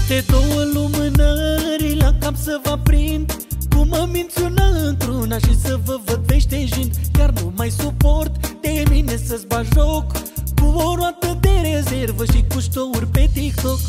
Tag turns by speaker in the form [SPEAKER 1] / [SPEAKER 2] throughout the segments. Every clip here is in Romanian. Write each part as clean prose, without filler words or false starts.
[SPEAKER 1] Câte două lumânări la cap să vă aprind, cum mă mințiună într-una și să vă văd veștejind. Chiar nu mai suport de mine să-ți bagi joc, cu o roată de rezervă și cu ștouri pe TikTok.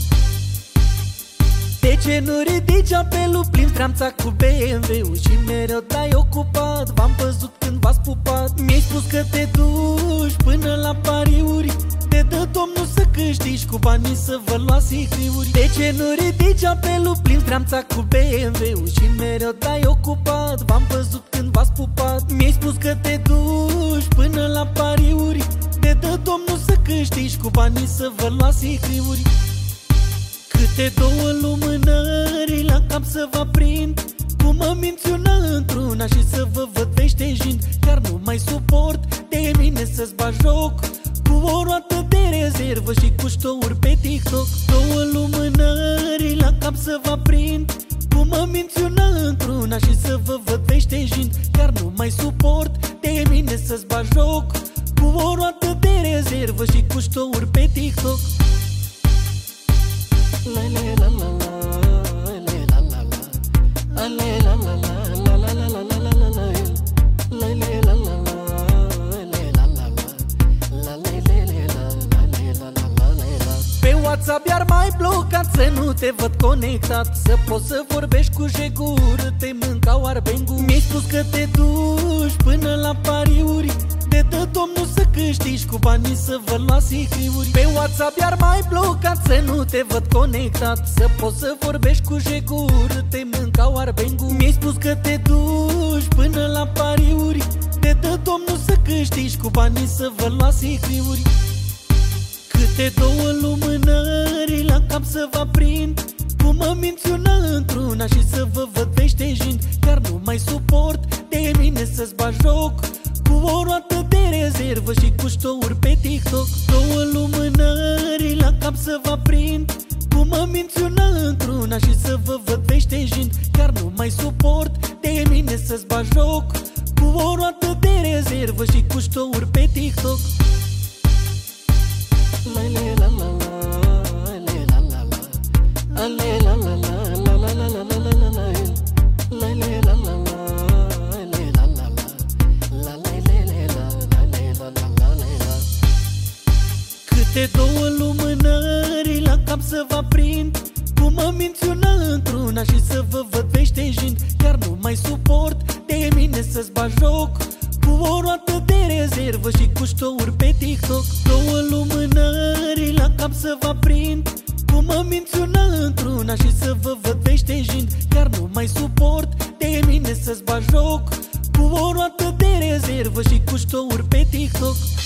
[SPEAKER 1] De ce nu ridici apelul plin treamța cu BMW-ul și mereu dai ocupat? V-am văzut când v-ați pupat. Mi-ai spus că te duci până la pariuri, te dă Domnul să câștigi, cu banii să vă luați sicriuri. De ce nu ridici apelul plin treamța cu BMW-ul și mereu dai ocupat? V-am văzut când v-ați pupat. Mi-ai spus că te duci până la pariuri, te dă Domnul să câștigi, cu banii să vă luați sicriuri. Câte două lumânări la cap să vă aprind, cum mă mințiună într-una și să vă văd veștejind. Chiar nu mai suport de mine să-ți bagi joc, cu o roată de rezervă și cu ștouri pe TikTok. Două lumânări la cap să vă aprind, cum mă mințiună într-una și să vă văd veștejind. Chiar nu mai suport de mine să-ți bagi joc, cu o roată de rezervă și cu ștouri pe TikTok. Pe WhatsApp iar mai blocat să nu te văd conectat, să poți să vorbești cu jegură, te mâncau arbengu. Mi-ai spus că te duci până la pariuri, te dă Domnul să câștigi, cu banii să vă luați sicriuri. Pe WhatsApp iar mai blocat să nu te văd conectat, să poți să vorbești cu jegură, te mâncau arbengu. Mi-ai spus că te duci până la pariuri, te dă Domnul să câștigi, cu banii să vă luați sicriuri. Câte două lumânări la cap să vă aprind, cum mă mințiună într-una și să vă văd veștejind. Chiar nu mai suport de mine să-ți bagi joc, cu o roată de rezervă și cu ștouri pe TikTok. Două lumânări la cap să vă aprind, cum mă mințiună într-una și să vă văd veștejind. Chiar nu mai suport de mine să-ți bagi joc, cu o roată de rezervă și cu ștouri pe TikTok. Câte două lumânări la cap să vă aprind, cum mă mințiună într-una și să vă văd veștejind. Chiar nu mai suport de mine să-ți bagi joc, cu o roată de rezervă și cu ștouri pe TikTok. Două lumânări la cap să vă aprind, cum mă mințiună într-una și să vă văd veștejind. Chiar nu mai suport de mine să-ți bagi joc, cu o roată de rezervă și cu ștouri pe TikTok.